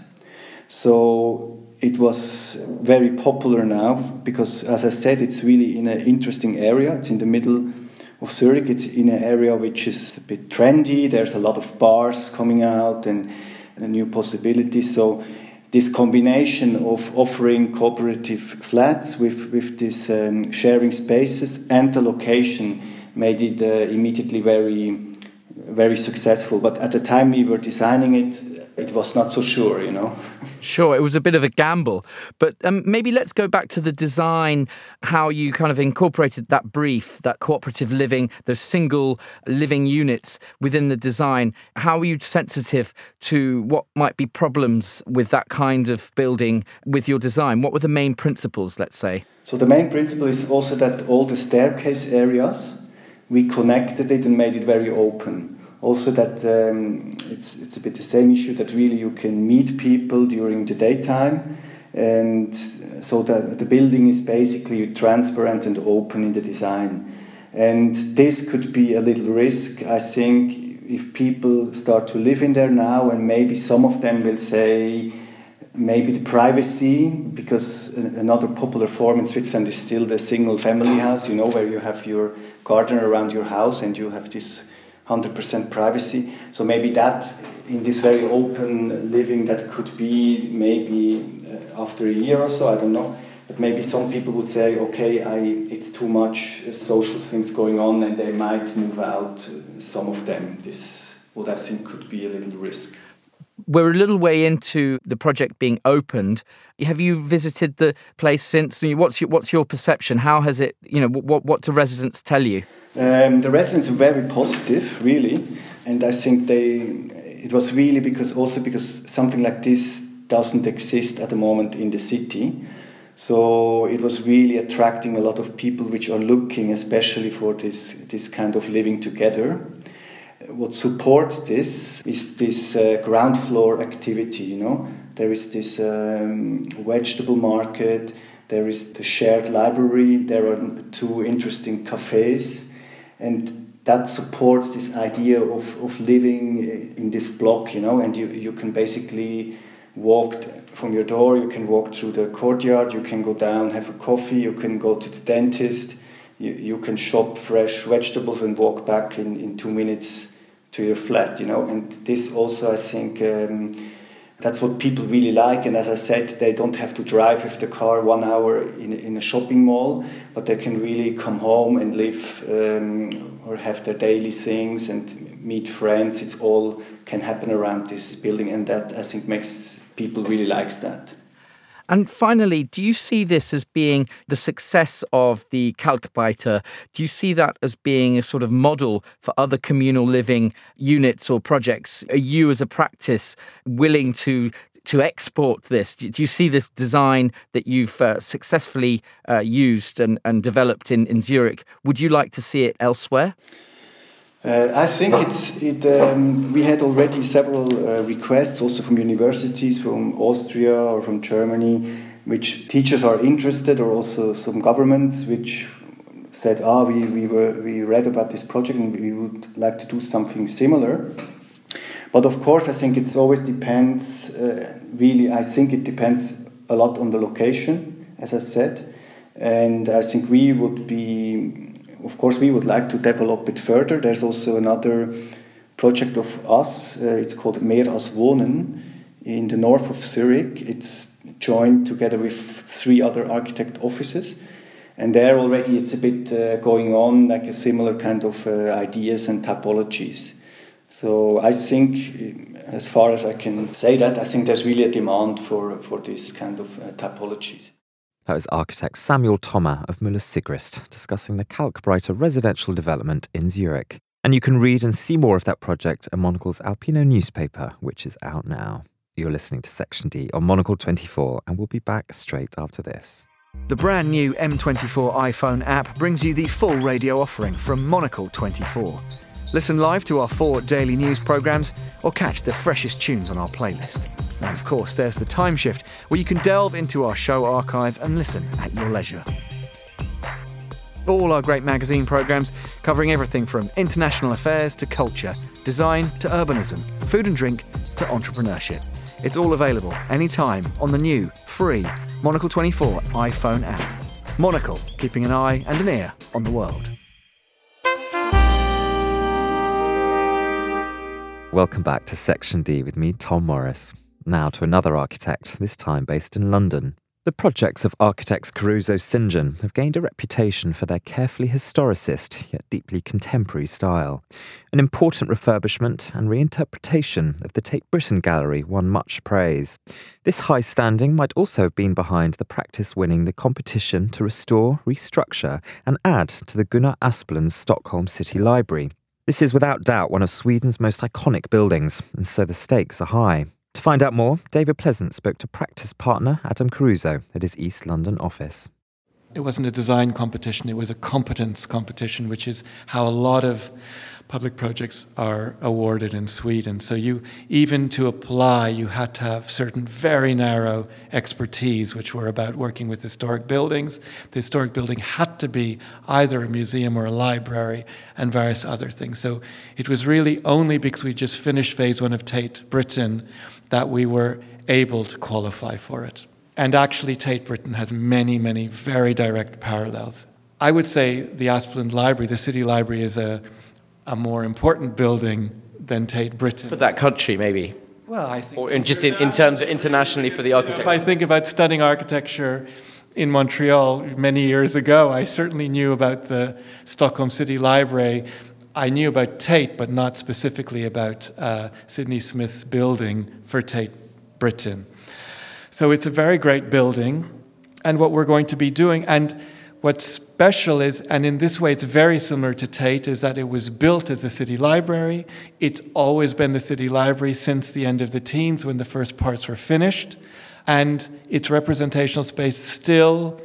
S20: So it was very popular now because, as I said, it's really in an interesting area. It's in the middle of Zurich. It's in an area which is a bit trendy. There's a lot of bars coming out and, and new possibilities. So this combination of offering cooperative flats with, with these um, sharing spaces and the location made it uh, immediately very, very successful. But at the time we were designing it, it was not so sure, you know.
S21: Sure, it was a bit of a gamble. But um, maybe let's go back to the design, how you kind of incorporated that brief, that cooperative living, those single living units within the design. How were you sensitive to what might be problems with that kind of building with your design? What were the main principles, let's say?
S20: So the main principle is also that all the staircase areas, we connected it and made it very open. Also that um, it's it's a bit the same issue that really you can meet people during the daytime, and so that the building is basically transparent and open in the design. And this could be a little risk, I think, if people start to live in there now, and maybe some of them will say maybe the privacy, because another popular form in Switzerland is still the single family house, you know, where you have your garden around your house and you have this one hundred percent privacy. So maybe that, in this very open living, that could be maybe uh, after a year or so, I don't know. But maybe some people would say, okay, I, it's too much social things going on, and they might move out, uh, some of them. This, what I think could be a little risk.
S21: We're a little way into the project being opened. Have you visited the place since? What's your, what's your perception? How has it, you know, what, what do residents tell you?
S20: Um, the residents are very positive, really, and I think they. It was really because also because something like this doesn't exist at the moment in the city, so it was really attracting a lot of people which are looking, especially for this this kind of living together. What supports this is this uh, ground floor activity. You know, there is this um, vegetable market. There is the shared library. There are two interesting cafes. And that supports this idea of, of living in this block, you know, and you, you can basically walk from your door, you can walk through the courtyard, you can go down, have a coffee, you can go to the dentist, you, you can shop fresh vegetables and walk back in, in two minutes to your flat, you know. And this also, I think, um, that's what people really like. And as I said, they don't have to drive with the car one hour in, in a shopping mall, but they can really come home and live um, or have their daily things and meet friends. It's all can happen around this building, and that, I think, makes people really likes that.
S21: And finally, do you see this as being the success of the Kalkbreite? Do you see that as being a sort of model for other communal living units or projects? Are you, as a practice, willing to to export this? Do you see this design that you've uh, successfully uh, used and, and developed in, in Zurich? Would you like to see it elsewhere?
S20: Uh, I think it's it. Um, we had already several uh, requests, also from universities, from Austria or from Germany, which teachers are interested, or also some governments which said, "Ah, we we were we read about this project and we would like to do something similar." But of course, I think it always depends. Uh, really, I think it depends a lot on the location, as I said, and I think we would be. Of course, we would like to develop it further. There's also another project of us. Uh, it's called Mehr als Wohnen in the north of Zurich. It's joined together with three other architect offices. And there already it's a bit uh, going on, like a similar kind of uh, ideas and typologies. So I think, as far as I can say that, I think there's really a demand for, for this kind of uh, typologies.
S1: That was architect Samuel Thoma of Müller Sigrist discussing the Kalkbreite residential development in Zurich. And you can read and see more of that project in Monocle's Alpino newspaper, which is out now. You're listening to Section D on Monocle twenty-four, and we'll be back straight after this.
S4: The brand new M twenty-four iPhone app brings you the full radio offering from Monocle twenty-four. Listen live to our four daily news programmes or catch the freshest tunes on our playlist. And of course, there's the Time Shift, where you can delve into our show archive and listen at your leisure. All our great magazine programmes covering everything from international affairs to culture, design to urbanism, food and drink to entrepreneurship. It's all available anytime on the new, free Monocle twenty-four iPhone app. Monocle, keeping an eye and an ear on the world.
S1: Welcome back to Section D with me, Tom Morris. Now to another architect, this time based in London. The projects of architects Caruso St John have gained a reputation for their carefully historicist, yet deeply contemporary style. An important refurbishment and reinterpretation of the Tate Britain Gallery won much praise. This high standing might also have been behind the practice winning the competition to restore, restructure and add to the Gunnar Asplund's Stockholm City Library. This is without doubt one of Sweden's most iconic buildings, and so the stakes are high. To find out more, David Pleasant spoke to practice partner Adam Caruso at his East London office.
S6: It wasn't a design competition, it was a competence competition, which is how a lot of public projects are awarded in Sweden. So you, even to apply, you had to have certain very narrow expertise, which were about working with historic buildings. The historic building had to be either a museum or a library and various other things. So it was really only because we just finished phase one of Tate Britain that we were able to qualify for it. And actually Tate Britain has many, many very direct parallels. I would say the Asplund Library, the City Library, is a a more important building than Tate Britain.
S22: For that country, maybe?
S6: Well, I think...
S22: Or in just in, in terms of internationally for the architecture?
S6: If I think about studying architecture in Montreal many years ago, I certainly knew about the Stockholm City Library. I knew about Tate, but not specifically about uh, Sidney Smith's building for Tate Britain. So it's a very great building, and what we're going to be doing... and. What's special is, and in this way it's very similar to Tate, is that it was built as a city library. It's always been the city library since the end of the teens when the first parts were finished. And its representational space still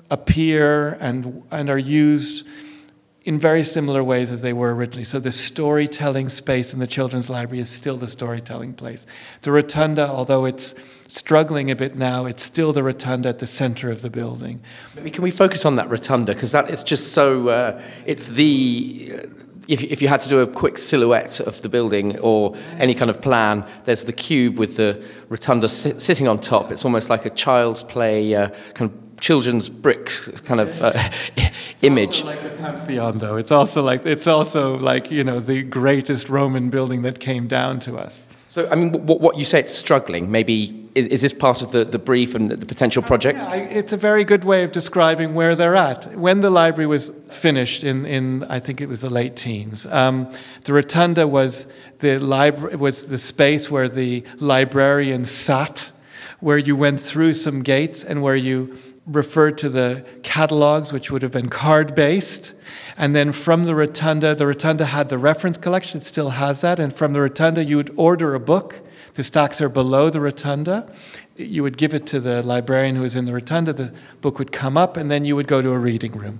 S6: appear and, and are used in very similar ways as they were originally. So the storytelling space in the Children's Library is still the storytelling place. The rotunda, although it's struggling a bit now, it's still the rotunda at the center of the building.
S22: Maybe can we focus on that rotunda? Because that is just so, uh, it's the, uh, if, if you had to do a quick silhouette of the building or any kind of plan, there's the cube with the rotunda sit, sitting on top. It's almost like a child's play, uh, kind of children's bricks kind of uh, image.
S6: It's also like the Pantheon, though. It's also like, it's also like, you know, the greatest Roman building that came down to us.
S22: So, I mean, what, what you say it's struggling, maybe, is, is this part of the, the brief and the potential project?
S6: Yeah, it's a very good way of describing where they're at. When the library was finished in, in I think it was the late teens, um, the rotunda was the, libra- was the space where the librarian sat, where you went through some gates and where you referred to the catalogs, which would have been card-based. And then from the rotunda, the rotunda had the reference collection, it still has that, and from the rotunda you would order a book. The stacks are below the rotunda. You would give it to the librarian who was in the rotunda, the book would come up, and then you would go to a reading room.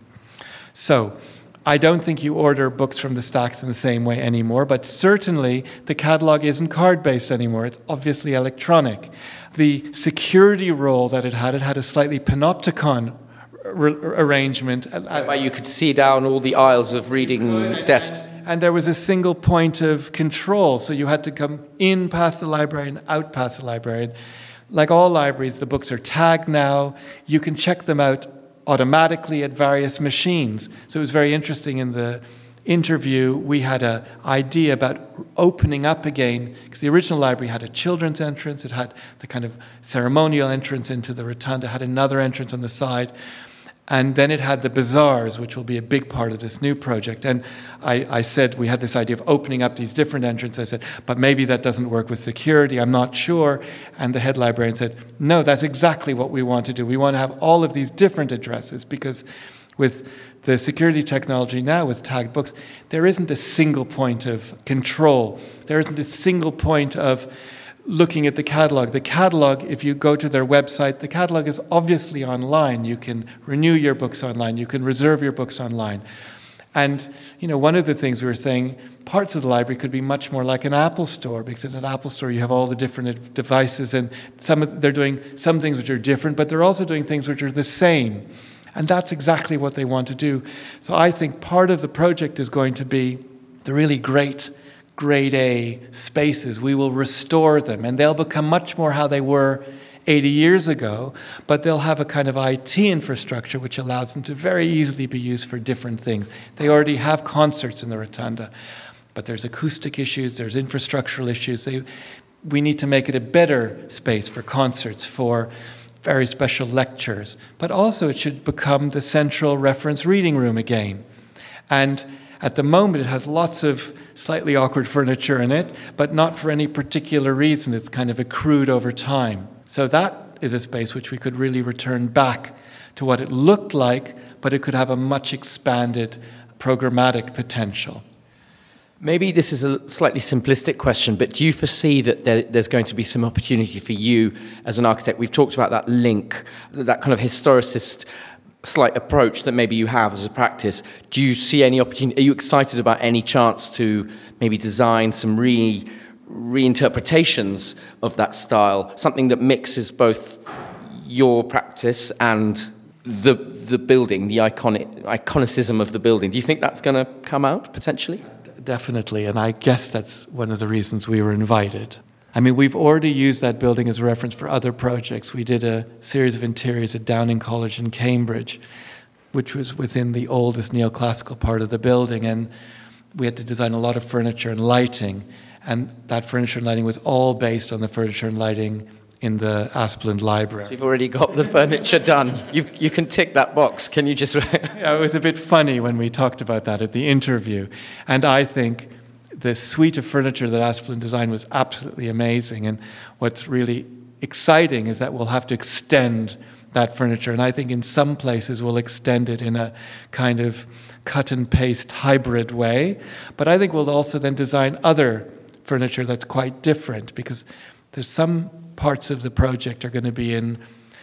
S6: So, I don't think you order books from the stacks in the same way anymore, but certainly the catalog isn't card-based anymore. It's obviously electronic. The security role that it had, it had a slightly panopticon r- arrangement.
S22: Where you could see down all the aisles of reading desks.
S6: And there was a single point of control, so you had to come in past the librarian, out past the librarian. Like all libraries, the books are tagged now. You can check them out automatically at various machines. So it was very interesting in the interview. We had an idea about opening up again, because the original library had a children's entrance, it had the kind of ceremonial entrance into the rotunda, had another entrance on the side, and then it had the bazaars, which will be a big part of this new project. And I, I said we had this idea of opening up these different entrances. I said, but maybe that doesn't work with security, I'm not sure. And the head librarian said, no, that's exactly what we want to do. We want to have all of these different addresses, because with the security technology now, with tagged books, there isn't a single point of control. There isn't a single point of looking at the catalog. The catalog, if you go to their website, the catalog is obviously online. You can renew your books online. You can reserve your books online. And, you know, one of the things we were saying, parts of the library could be much more like an Apple store, because in an Apple store you have all the different devices, and some of, they're doing some things which are different, but they're also doing things which are the same. And that's exactly what they want to do. So I think part of the project is going to be the really great grade A spaces. We will restore them, and they'll become much more how they were eighty years ago, but they'll have a kind of I T infrastructure which allows them to very easily be used for different things. They already have concerts in the Rotunda, but there's acoustic issues, there's infrastructural issues. They, we need to make it a better space for concerts, for very special lectures, but also it should become the central reference reading room again. And at the moment it has lots of slightly awkward furniture in it, but not for any particular reason. It's kind of accrued over time. So that is a space which we could really return back to what it looked like, but it could have a much expanded programmatic potential.
S22: Maybe this is a slightly simplistic question, but do you foresee that there, there's going to be some opportunity for you as an architect? We've talked about that link, that kind of historicist slight approach that maybe you have as a practice. Do you see any opportunity? Are you excited about any chance to maybe design some re reinterpretations of that style, something that mixes both your practice and the the building, the iconic iconicism of the building? Do you think that's going to come out potentially?
S6: Definitely, and I guess that's one of the reasons we were invited. I mean, we've already used that building as a reference for other projects. We did a series of interiors at Downing College in Cambridge, which was within the oldest neoclassical part of the building, and we had to design a lot of furniture and lighting, and that furniture and lighting was all based on the furniture and lighting in the Asplund Library.
S22: So you've already got the furniture done. You you can tick that box. Can you just...
S6: Yeah, it was a bit funny when we talked about that at the interview. And I think the suite of furniture that Asplund designed was absolutely amazing. And what's really exciting is that we'll have to extend that furniture. And I think in some places we'll extend it in a kind of cut and paste hybrid way. But I think we'll also then design other furniture that's quite different, because there's some parts of the project are going to be in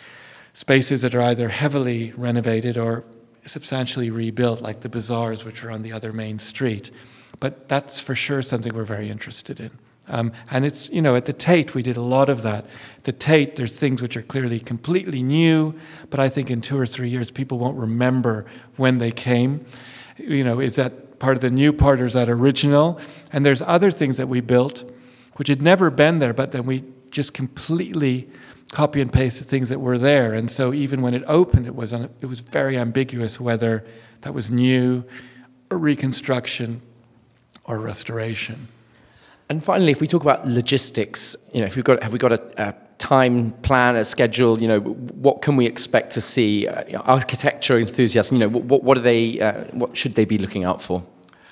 S6: spaces that are either heavily renovated or substantially rebuilt, like the bazaars, which are on the other main street. But that's for sure something we're very interested in. Um, and it's, you know, at the Tate, we did a lot of that. The Tate, there's things which are clearly completely new, but I think in two or three years, people won't remember when they came. You know, is that part of the new part or is that original? And there's other things that we built which had never been there, but then we just completely copy and paste the things that were there. And so even when it opened, it was un- it was very ambiguous whether that was new or reconstruction or restoration.
S22: And finally, if we talk about logistics, you know, if we've got have we got a, a time plan, a schedule? You know, what can we expect to see? Uh, you know, architecture enthusiasts, you know, what what are they? Uh, what should they be looking out for?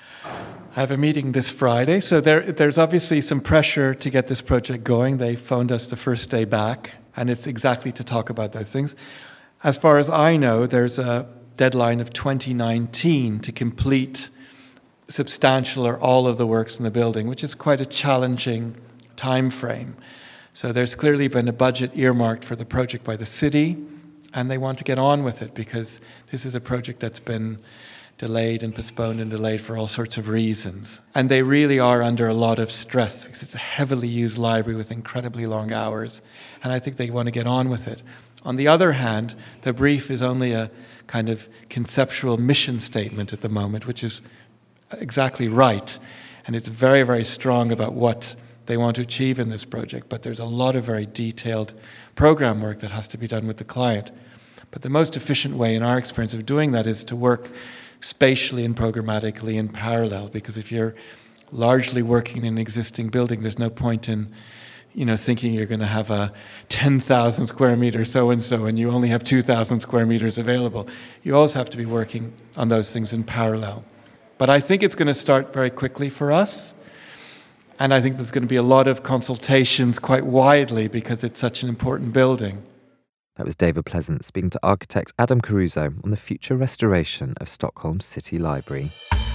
S6: I have a meeting this Friday, so there, there's obviously some pressure to get this project going. They phoned us the first day back, and it's exactly to talk about those things. As far as I know, there's a deadline of twenty nineteen to complete substantial or all of the works in the building, which is quite a challenging time frame. So there's clearly been a budget earmarked for the project by the city, and they want to get on with it because this is a project that's been delayed and postponed and delayed for all sorts of reasons. And they really are under a lot of stress because it's a heavily used library with incredibly long hours. And I think they want to get on with it. On the other hand, the brief is only a kind of conceptual mission statement at the moment, which is exactly right. And it's very, very strong about what they want to achieve in this project. But there's a lot of very detailed program work that has to be done with the client. But the most efficient way, in our experience, of doing that is to work spatially and programmatically in parallel, because if you're largely working in an existing building, there's no point in, you know, thinking you're going to have a ten thousand square meter so-and-so and you only have two thousand square meters available. You always have to be working on those things in parallel. But I think it's going to start very quickly for us, and I think there's going to be a lot of consultations quite widely because it's such an important building.
S1: That was David Pleasant speaking to architect Adam Caruso on the future restoration of Stockholm's City Library.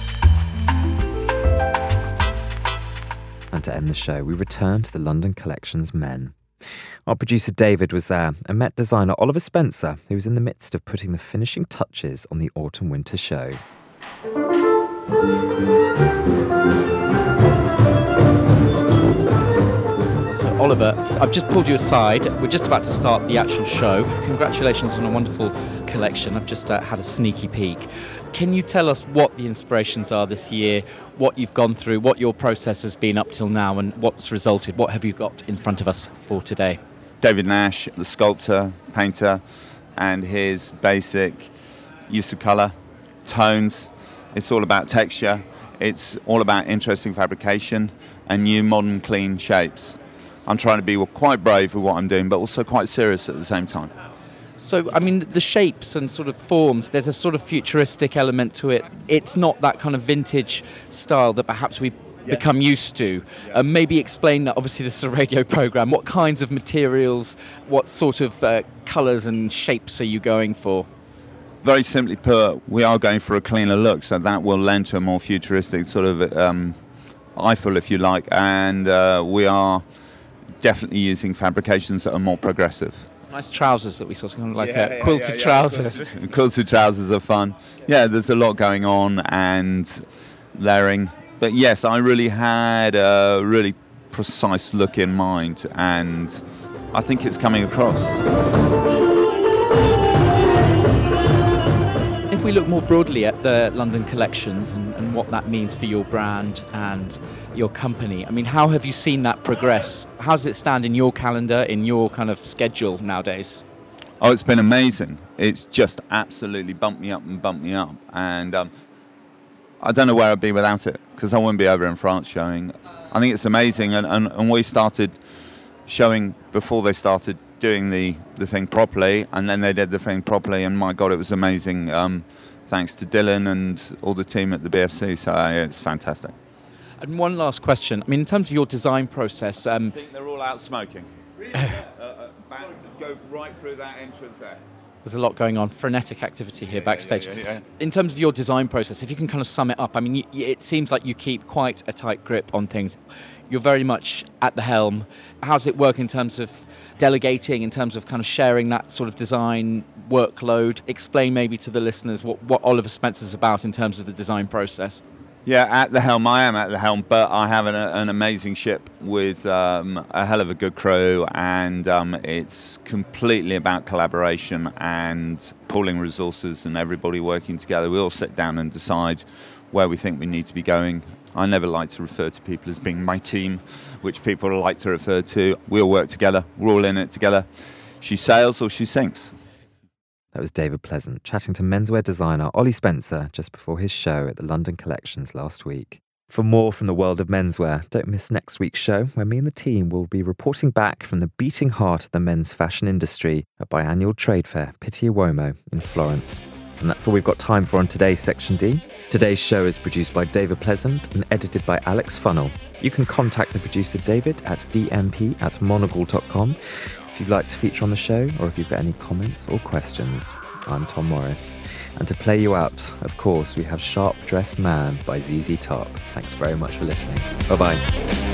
S1: And to end the show, we return to the London Collection's Men. Our producer David was there and met designer Oliver Spencer, who was in the midst of putting the finishing touches on the autumn-winter show.
S22: So Oliver, I've just pulled you aside. We're just about to start the actual show. Congratulations on a wonderful collection. I've just uh, had a sneaky peek. Can you tell us what the inspirations are this year, what you've gone through, what your process has been up till now, and what's resulted? What have you got in front of us for today?
S7: David Nash, the sculptor, painter, and his basic use of colour, tones. It's all about texture. It's all about interesting fabrication and new, modern, clean shapes. I'm trying to be quite brave with what I'm doing, but also quite serious at the same time.
S22: So, I mean, the shapes and sort of forms, there's a sort of futuristic element to it. It's not that kind of vintage style that perhaps we yeah. become used to. Yeah. Uh, maybe explain that. Obviously, this is a radio programme. What kinds of materials, what sort of uh, colours and shapes are you going for?
S7: Very simply put, we are going for a cleaner look, so that will lend to a more futuristic sort of um, eyeful, if you like, and uh, we are definitely using fabrications that are more progressive.
S22: Nice trousers that we saw, kind of like
S7: yeah,
S22: uh,
S7: yeah,
S22: quilted
S7: yeah, yeah.
S22: trousers.
S7: Quilted trousers are fun. Yeah, there's a lot going on and layering. But yes, I really had a really precise look in mind, and I think it's coming across.
S22: If we look more broadly at the London collections and, and what that means for your brand and your company, I mean, how have you seen that progress? How does it stand in your calendar, in your kind of schedule nowadays?
S7: Oh, it's been amazing. It's just absolutely bumped me up and bumped me up. And um, I don't know where I'd be without it, because I wouldn't be over in France showing. I think it's amazing. And, and, and we started showing before they started doing the, the thing properly, and then they did the thing properly, and my God, it was amazing. Um, thanks to Dylan and all the team at the B F C, so uh, it's fantastic.
S22: And one last question. I mean, in terms of your design process... Um,
S7: I think they're all out smoking. Really? uh, uh, back, go right through that entrance there.
S22: There's a lot going on, frenetic activity here
S7: yeah,
S22: backstage.
S7: Yeah, yeah, yeah.
S22: In terms of your design process, if you can kind of sum it up, I mean, you, it seems like you keep quite a tight grip on things. You're very much at the helm. How does it work in terms of delegating, in terms of kind of sharing that sort of design workload? Explain maybe to the listeners what, what Oliver Spencer's about in terms of the design process.
S7: Yeah, at the helm, I am at the helm, but I have an, an amazing ship with um, a hell of a good crew, and um, it's completely about collaboration and pooling resources and everybody working together. We all sit down and decide where we think we need to be going. I never like to refer to people as being my team, which people like to refer to. We all work together. We're all in it together. She sails or she sinks.
S1: That was David Pleasant chatting to menswear designer Ollie Spencer just before his show at the London Collections last week. For more from the world of menswear, don't miss next week's show, where me and the team will be reporting back from the beating heart of the men's fashion industry at biannual trade fair Pitti Uomo in Florence. And that's all we've got time for on today's Section D. Today's show is produced by David Pleasant and edited by Alex Funnell. You can contact the producer David at d m p at monocle dot com if you'd like to feature on the show, or if you've got any comments or questions. I'm Tom Morris. And to play you out, of course, we have Sharp Dressed Man by Z Z Top. Thanks very much for listening. Bye-bye.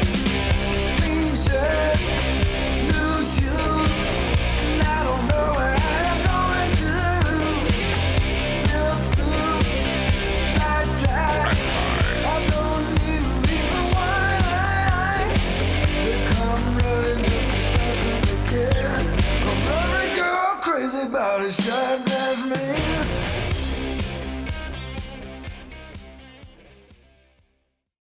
S8: About a sharp dressed man.